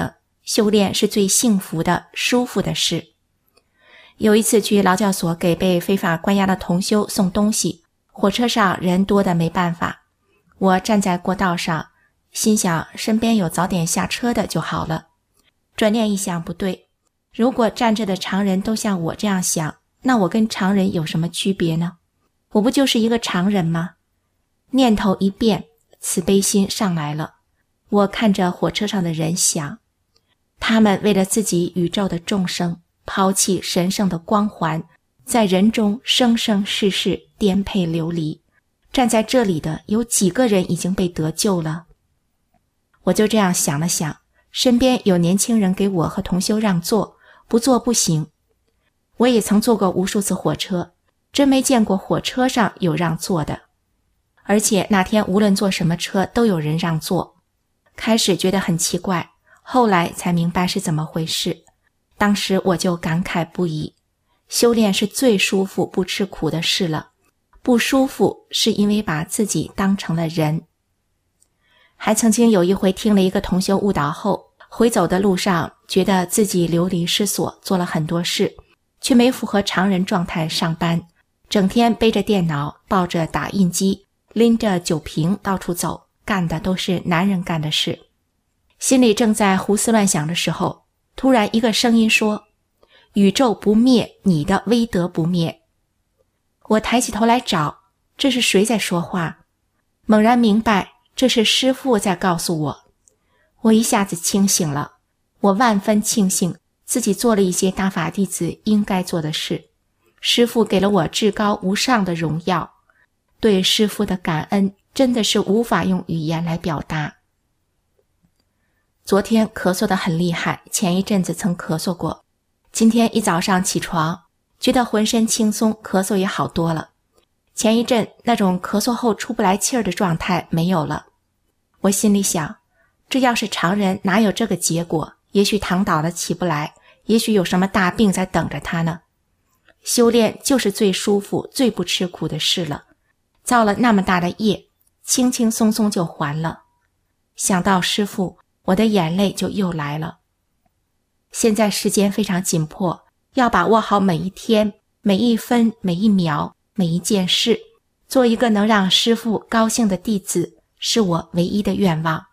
修炼是最幸福的、舒服的事。有一次去劳教所给被非法关押的同修送东西，火车上人多的没办法，我站在过道上，心想身边有早点下车的就好了。转念一想，不对，如果站着的常人都像我这样想，那我跟常人有什么区别呢？我不就是一个常人吗？念头一变，慈悲心上来了。我看着火车上的人想，他们为了自己宇宙的众生，抛弃神圣的光环，在人中生生世世颠沛流离。站在这里的有几个人已经被得救了？我就这样想了想，身边有年轻人给我和同修让座，不坐不行。我也曾坐过无数次火车，真没见过火车上有让座的。而且那天无论坐什么车都有人让座。开始觉得很奇怪，后来才明白是怎么回事。当时我就感慨不已，修炼是最舒服不吃苦的事了，不舒服是因为把自己当成了人。还曾经有一回听了一个同修误导后，回走的路上觉得自己流离失所，做了很多事，却没符合常人状态上班，整天背着电脑，抱着打印机，拎着酒瓶到处走，干的都是男人干的事。心里正在胡思乱想的时候，突然一个声音说，宇宙不灭，你的威德不灭。我抬起头来找，这是谁在说话？猛然明白，这是师父在告诉我。我一下子清醒了，我万分庆幸自己做了一些大法弟子应该做的事。师父给了我至高无上的荣耀，对师父的感恩真的是无法用语言来表达。昨天咳嗽得很厉害，前一阵子曾咳嗽过，今天一早上起床，觉得浑身轻松，咳嗽也好多了。前一阵那种咳嗽后出不来气儿的状态没有了。我心里想，这要是常人哪有这个结果？也许躺倒了起不来，也许有什么大病在等着他呢。修炼就是最舒服、最不吃苦的事了。造了那么大的业，轻轻松松就还了。想到师父，我的眼泪就又来了。现在时间非常紧迫，要把握好每一天、每一分、每一秒、每一件事，做一个能让师父高兴的弟子，是我唯一的愿望。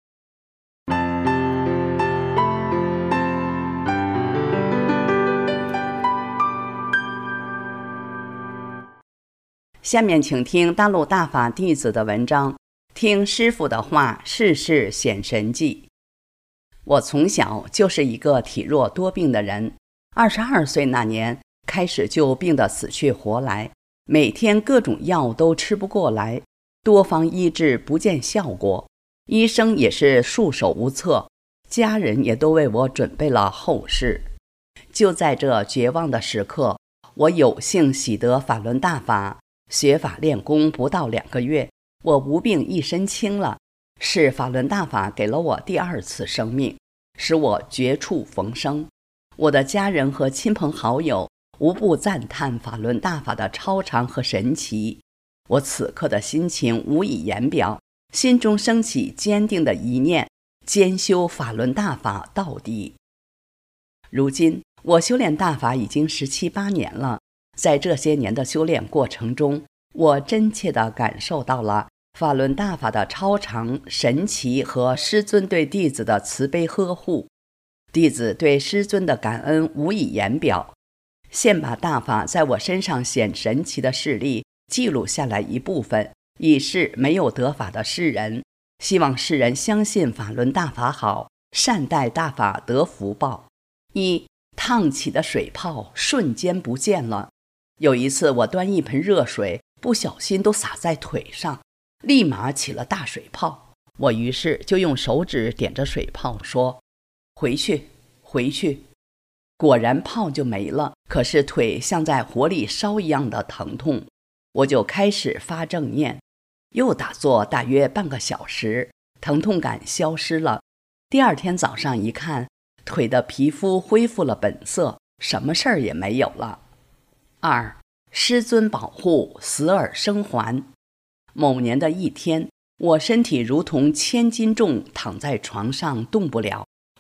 下面请听大陆大法弟子的文章，听师父的话，事事显神迹。我从小就是一个体弱多病的人，二十二岁那年开始就病得死去活来，每天各种药都吃不过来，多方医治不见效果，医生也是束手无策，家人也都为我准备了后事。就在这绝望的时刻，我有幸喜得法轮大法，学法练功不到两个月，我无病一身轻了。是法轮大法给了我第二次生命，使我绝处逢生。我的家人和亲朋好友无不赞叹法轮大法的超常和神奇。我此刻的心情无以言表，心中升起坚定的一念，兼修法轮大法到底。如今我修炼大法已经十七八年了，在这些年的修炼过程中，我真切地感受到了法轮大法的超常、神奇和师尊对弟子的慈悲呵护，弟子对师尊的感恩无以言表。现把大法在我身上显神奇的事例记录下来一部分，以示没有得法的世人，希望世人相信法轮大法好，善待大法得福报。一、烫起的水泡瞬间不见了。有一次我端一盆热水，不小心都洒在腿上，立马起了大水泡。我于是就用手指点着水泡说，回去回去。果然泡就没了，可是腿像在火里烧一样的疼痛。我就开始发正念，又打坐大约半个小时，疼痛感消失了。第二天早上一看，腿的皮肤恢复了本色，什么事儿也没有了。二、师尊保护，死而生还。某年的一天，我身体如同千斤重，躺在床上动不了，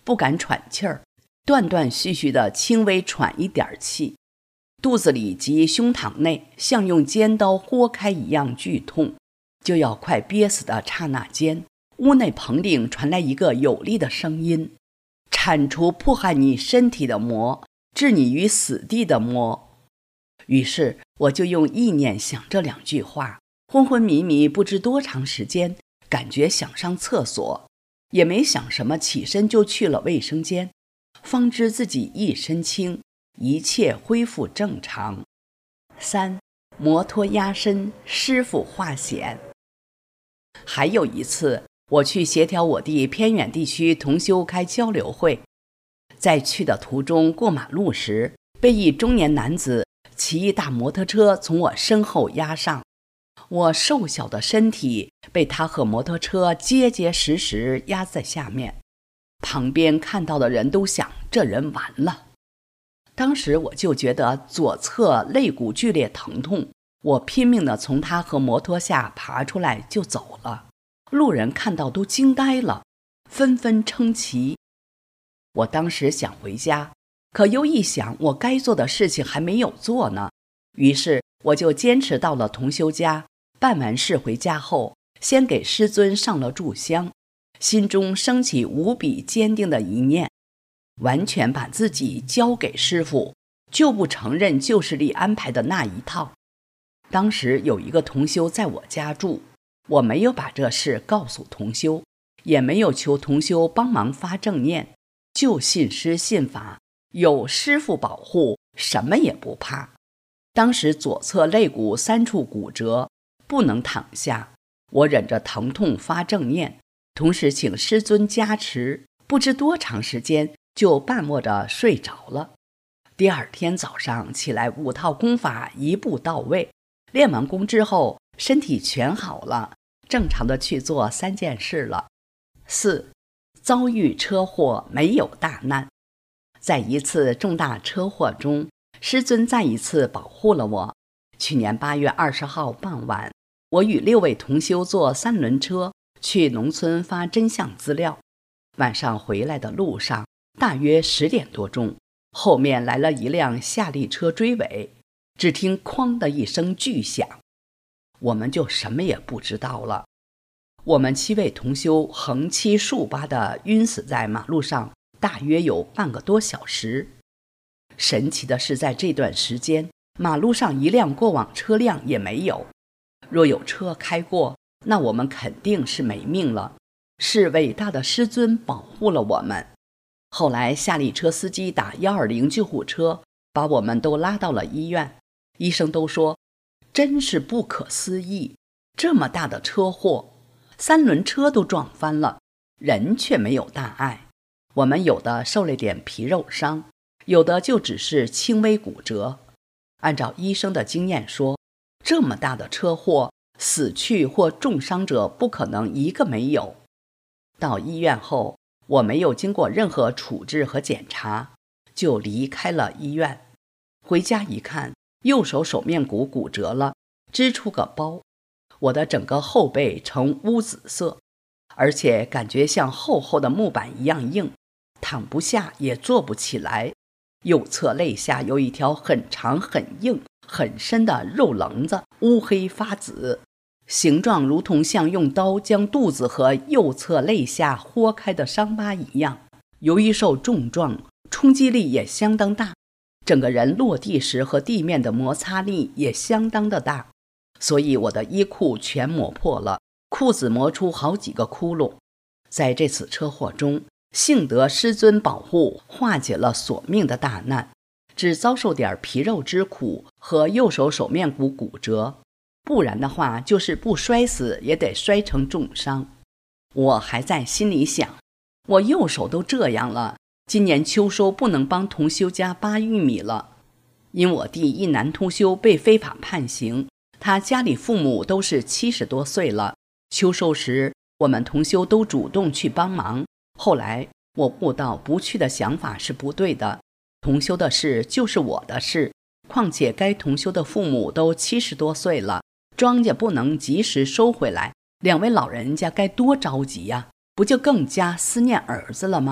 不敢喘气儿，断断续续的轻微喘一点气，肚子里及胸膛内像用尖刀豁开一样剧痛，就要快憋死的刹那间，屋内棚顶传来一个有力的声音：铲除迫害你身体的魔，置你于死地的魔。于是我就用意念想这两句话，昏昏迷迷不知多长时间，感觉想上厕所，也没想什么，起身就去了卫生间，方知自己一身轻，一切恢复正常。三、摩托压身，师傅化险。还有一次，我去协调我地偏远地区同修开交流会，在去的途中过马路时，被一中年男子骑一大摩托车从我身后压上，我瘦小的身体被他和摩托车结结实实压在下面，旁边看到的人都想这人完了。当时我就觉得左侧肋骨剧烈疼痛，我拼命地从他和摩托下爬出来就走了。路人看到都惊呆了，纷纷称奇。我当时想回家，可又一想我该做的事情还没有做呢，于是我就坚持到了同修家。办完事回家后，先给师尊上了炷香，心中升起无比坚定的一念，完全把自己交给师父，就不承认旧势力安排的那一套。当时有一个同修在我家住，我没有把这事告诉同修，也没有求同修帮忙发正念，就信师信法，有师父保护，什么也不怕。当时左侧肋骨三处骨折，不能躺下，我忍着疼痛发正念，同时请师尊加持，不知多长时间就半卧着睡着了。第二天早上起来，五套功法一步到位，练完功之后身体全好了，正常的去做三件事了。四、遭遇车祸没有大难。在一次重大车祸中，师尊再一次保护了我。去年八月二十号傍晚，我与六位同修坐三轮车去农村发真相资料。晚上回来的路上，大约十点多钟，后面来了一辆夏利车追尾，只听哐的一声巨响，我们就什么也不知道了。我们七位同修横七竖八地晕死在马路上，大约有半个多小时。神奇的是，在这段时间，马路上一辆过往车辆也没有。若有车开过，那我们肯定是没命了。是伟大的师尊保护了我们。后来夏利车司机打一二零救护车，把我们都拉到了医院。医生都说，真是不可思议，这么大的车祸，三轮车都撞翻了，人却没有大碍。我们有的受了点皮肉伤，有的就只是轻微骨折。按照医生的经验说，这么大的车祸，死去或重伤者不可能一个没有。到医院后，我没有经过任何处置和检查，就离开了医院。回家一看，右手手面骨骨折了，支出个包，我的整个后背呈乌紫色，而且感觉像厚厚的木板一样硬，躺不下也坐不起来。右侧肋下有一条很长很硬很深的肉棱子，乌黑发紫，形状如同像用刀将肚子和右侧肋下豁开的伤疤一样。由于受重撞，冲击力也相当大，整个人落地时和地面的摩擦力也相当的大，所以我的衣裤全磨破了，裤子磨出好几个窟窿。在这次车祸中，幸得师尊保护，化解了索命的大难，只遭受点皮肉之苦和右手手面骨骨折，不然的话就是不摔死也得摔成重伤。我还在心里想，我右手都这样了，今年秋收不能帮同修家扒玉米了。因我弟一男同修被非法判刑，他家里父母都是七十多岁了，秋收时我们同修都主动去帮忙。后来我悟到不去的想法是不对的，同修的事就是我的事，况且该同修的父母都七十多岁了，庄稼不能及时收回来，两位老人家该多着急呀，不就更加思念儿子了吗？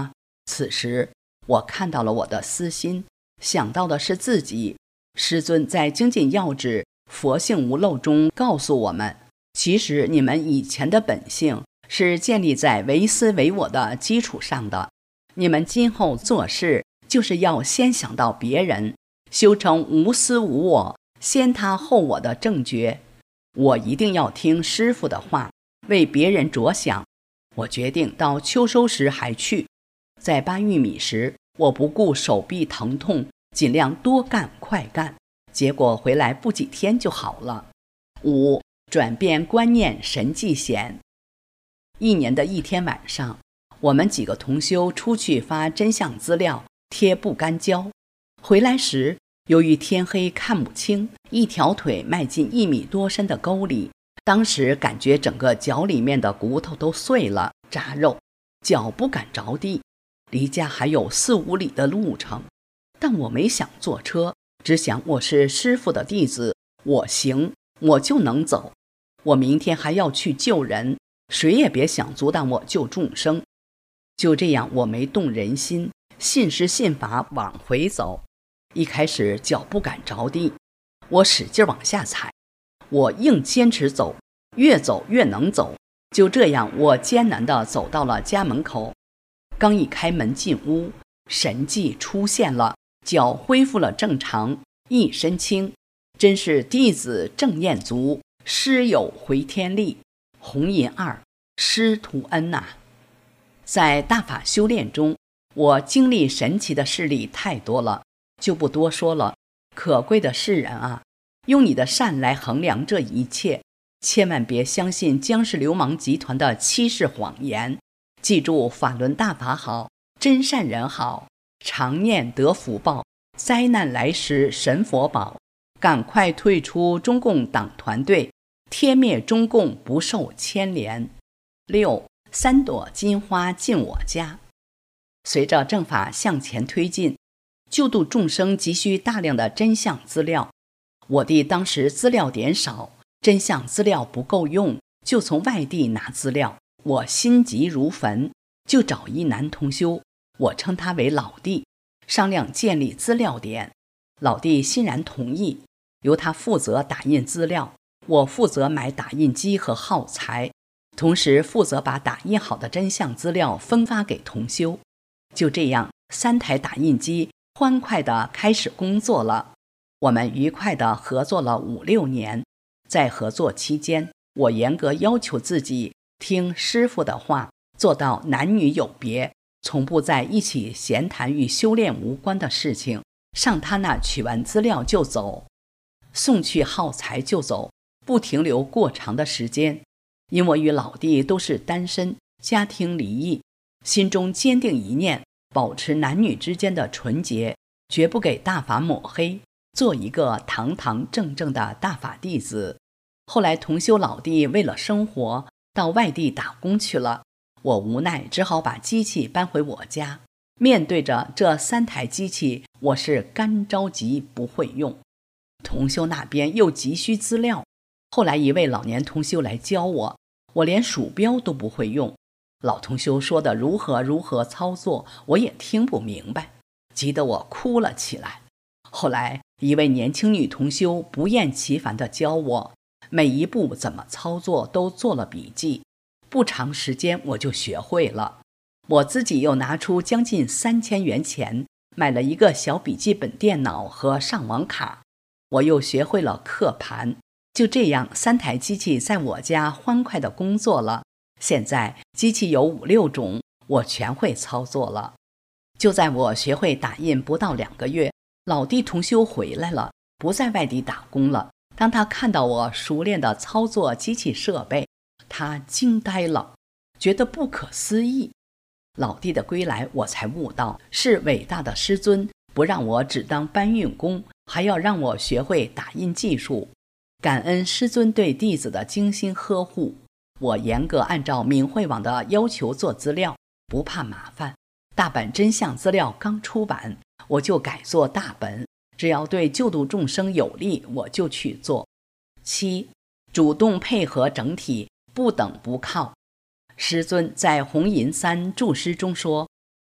此时我看到了我的私心，想到的是自己。师尊在精进要旨佛性无漏中告诉我们，其实你们以前的本性是建立在唯私唯我的基础上的，你们今后做事就是要先想到别人，修成无私无我，先他后我的正觉。我一定要听师父的话，为别人着想。我决定到秋收时还去。在扒玉米时，我不顾手臂疼痛，尽量多干快干，结果回来不几天就好了。五、转变观念神迹显。一年的一天晚上，我们几个同修出去发真相资料，贴不干胶。回来时，由于天黑看不清，一条腿迈进一米多深的沟里，当时感觉整个脚里面的骨头都碎了，扎肉，脚不敢着地。离家还有四五里的路程，但我没想坐车，只想我是师父的弟子，我行，我就能走。我明天还要去救人，谁也别想阻挡我救众生。就这样，我没动人心，信师信法往回走。一开始脚不敢着地，我使劲往下踩，我硬坚持走，越走越能走。就这样，我艰难地走到了家门口。刚一开门进屋，神迹出现了，脚恢复了正常，一身轻，真是弟子正念足，师有回天力。红银二，师徒恩呐、啊！在大法修炼中，我经历神奇的事例太多了，就不多说了。可贵的世人啊，用你的善来衡量这一切，千万别相信僵尸流氓集团的欺世谎言。记住，法轮大法好，真善人好，常念得福报，灾难来时神佛保。赶快退出中共党团队，天灭中共不受牵连。六、三朵金花进我家。随着正法向前推进，救度众生急需大量的真相资料。我弟当时资料点少，真相资料不够用，就从外地拿资料。我心急如焚，就找一男同修，我称他为老弟，商量建立资料点。老弟欣然同意，由他负责打印资料，我负责买打印机和耗材，同时负责把打印好的真相资料分发给同修。就这样，三台打印机欢快地开始工作了。我们愉快地合作了五六年。在合作期间，我严格要求自己听师父的话，做到男女有别，从不在一起闲谈与修炼无关的事情。上他那取完资料就走，送去耗材就走，不停留过长的时间。因我与老弟都是单身，家庭离异，心中坚定一念，保持男女之间的纯洁，绝不给大法抹黑，做一个堂堂正正的大法弟子。后来同修老弟为了生活到外地打工去了，我无奈只好把机器搬回我家。面对着这三台机器，我是干着急不会用。同修那边又急需资料，后来一位老年同修来教我，我连鼠标都不会用。老同修说的如何如何操作，我也听不明白，急得我哭了起来。后来一位年轻女同修不厌其烦地教我，每一步怎么操作都做了笔记，不长时间我就学会了。我自己又拿出将近三千元钱，买了一个小笔记本电脑和上网卡，我又学会了刻盘。就这样，三台机器在我家欢快地工作了。现在机器有五六种，我全会操作了。就在我学会打印不到两个月，老弟同修回来了，不在外地打工了。当他看到我熟练地操作机器设备，他惊呆了，觉得不可思议。老弟的归来，我才悟到，是伟大的师尊不让我只当搬运工，还要让我学会打印技术。感恩师尊对弟子的精心呵护，我严格按照明慧网的要求做资料，不怕麻烦。大本真相资料刚出版，我就改做大本，只要对救度众生有利，我就去做。七、主动配合整体，不等不靠。师尊在红银三注释中说，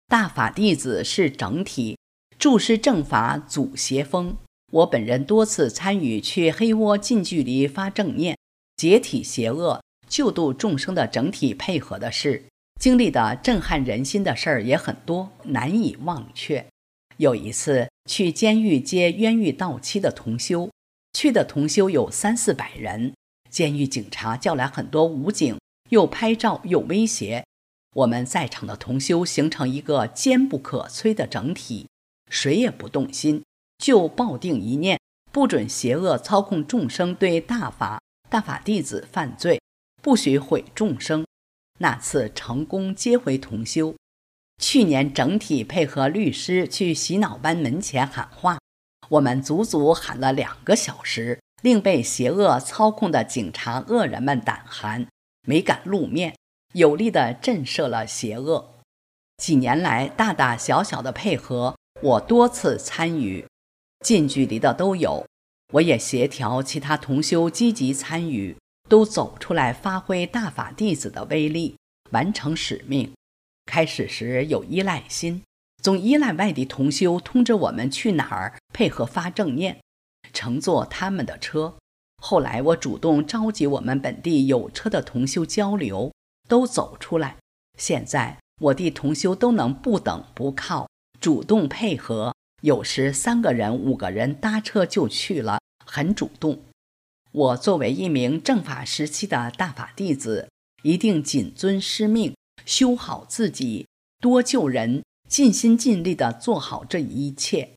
大法弟子是整体，注师正法阻邪风。我本人多次参与去黑窝近距离发正念、解体邪恶、救度众生的整体配合的事，经历的震撼人心的事儿也很多，难以忘却。有一次去监狱接冤狱到期的同修，去的同修有三四百人，监狱警察叫来很多武警，又拍照又威胁。我们在场的同修形成一个坚不可摧的整体，谁也不动心，就抱定一念，不准邪恶操控众生对大法、大法弟子犯罪，不许毁众生。那次成功接回同修。去年整体配合律师去洗脑班门前喊话，我们足足喊了两个小时，令被邪恶操控的警察恶人们胆寒，没敢露面，有力地震慑了邪恶。几年来大大小小的配合，我多次参与，近距离的都有，我也协调其他同修积极参与，都走出来发挥大法弟子的威力，完成使命。开始时有依赖心，总依赖外地同修通知我们去哪儿配合发正念，乘坐他们的车。后来我主动召集我们本地有车的同修交流，都走出来。现在我地同修都能不等不靠，主动配合，有时三个人五个人搭车就去了，很主动。我作为一名正法时期的大法弟子，一定谨遵师命，修好自己，多救人，尽心尽力地做好这一切。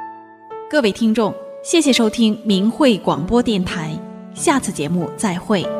各位听众，谢谢收听明慧广播电台，下次节目再会。